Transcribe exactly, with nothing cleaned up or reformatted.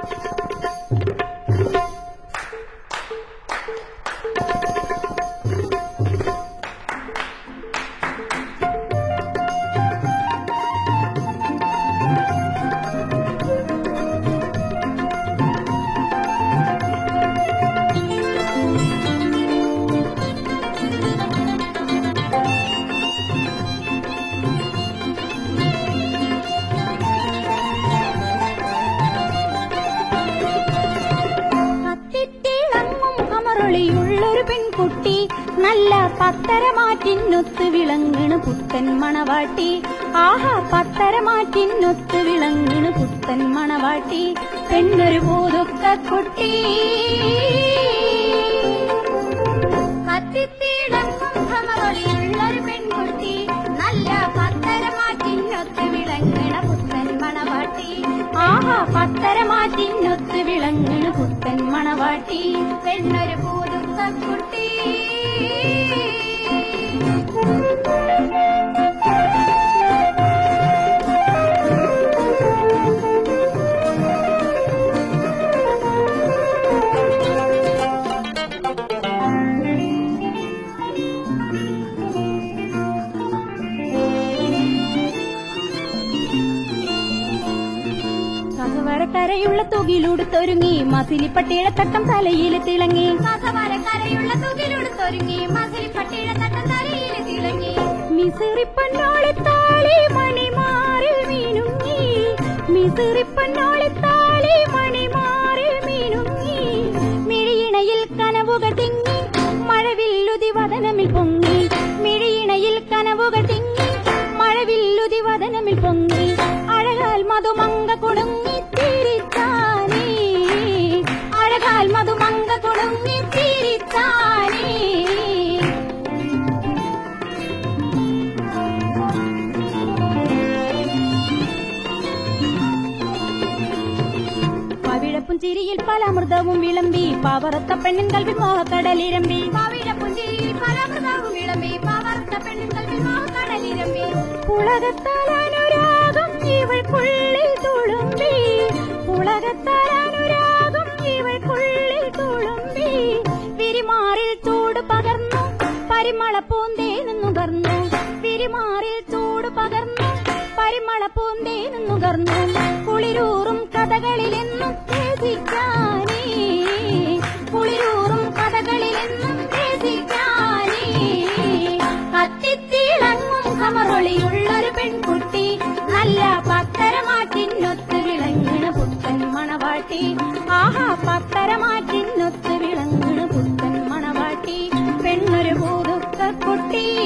ൊരു പെൺകുട്ടി നല്ല പത്തരമാറ്റിനൊത്ത് വിളങ്ങണ് പുത്തൻ മണവാട്ടി. ആഹാ പത്തരമാറ്റിനൊത്ത് വിളങ്ങണ് പുത്തൻ മണവാട്ടി. പെണ്ണൊരു പൂതുക്ക കുട്ടി കത്തിത്തിളങ്ങും ഭ്രമൊളിയുള്ളൊരു പെൺകുട്ടി നല്ല പത്തരമാറ്റിനൊത്ത് വിളങ്ങണ പുത്തൻ മണവാട്ടി. ആഹാ പത്തരമാറ്റിനൊത്ത് വിളങ്ങണ് പുത്തൻ മണവാട്ടി. പെണ്ണൊരു പൂതുക്ക കുട്ടി കരയുള്ള തുകിലുടുത്തൊരുങ്ങി മസിലിപ്പട്ടിയിടത്തട്ടം തലയിൽ തിളങ്ങി. കരയുള്ള തുകിലുടുത്തൊരുങ്ങി മസിലിപ്പട്ടിയിടത്തട്ടം തലയിൽ തിളങ്ങി. മിസിറിപ്പന്നോളിത്താളി മണിമാറിൽ മീനുങ്ങി. മിസിറിപ്പന്നോളിത്താളി മണിമാറിൽ മീനുങ്ങി. മിഴിയിണയിൽ കനവുകൾ തിങ്ങി മഴവില്ലുതി വദനമിൽ പൊങ്ങി. മിഴിയിണയിൽ കനവുകൾ തിങ്ങി മഴവില്ലുതി വദനമിൽ പൊങ്ങി. അഴകാൽ മധുമങ്ക കൊടുങ്ങി തിരിച്ചാനേ. അഴകാൽ മധുമങ്ക കൊടുങ്ങി തിരിച്ചാനേ. പവിഴപ്പുഞ്ചിരിയിൽ പല അമൃതവും വിളമ്പി പാവറത്ത പെണ്ണിൻ കൽവിൽ മോഹക്കടലിരമ്പി. പവിഴപ്പുഞ്ചിരിയിൽ പല അമൃതവും വിളമ്പി പാവറത്ത പെണ്ണിൻ കൽവിൽ മോഹക്കടലിരമ്പി. പുളകത്താലാനുരാഗം ഇവൾക്കുള്ളിൽ തുളുമ്പി. പുളകത്താലാനുരാഗം ഇവൾക്കുള്ളിൽ തുളുമ്പി. വിരിമാറിൽ ചൂട് പകർന്നു പരിമള പൂന്തേനും നുകർന്നു. വിരിമാറിൽ ചൂട് പകർന്നു പരിമള പൂന്തേനും നുകർന്നു. കുളിരൂറും കഥകളിലെന്നും രസിക്കാനേ. കുളിരൂറും കഥകളിലെന്നും രസിക്കാനേ. കത്തിത്തിളങ്ങും കമറൊളിയുള്ളൊരു പെൺകുട്ടി നല്ല പത്തരമാറ്റിനൊത്ത് വിളങ്ങണ് പുത്തൻ മണവാട്ടി. ആഹാ പത്തരമാറ്റിനൊത്ത് വിളങ്ങണ് പുത്തൻ മണവാട്ടി. പെണ്ണൊരു പൂതുക്ക കുട്ടി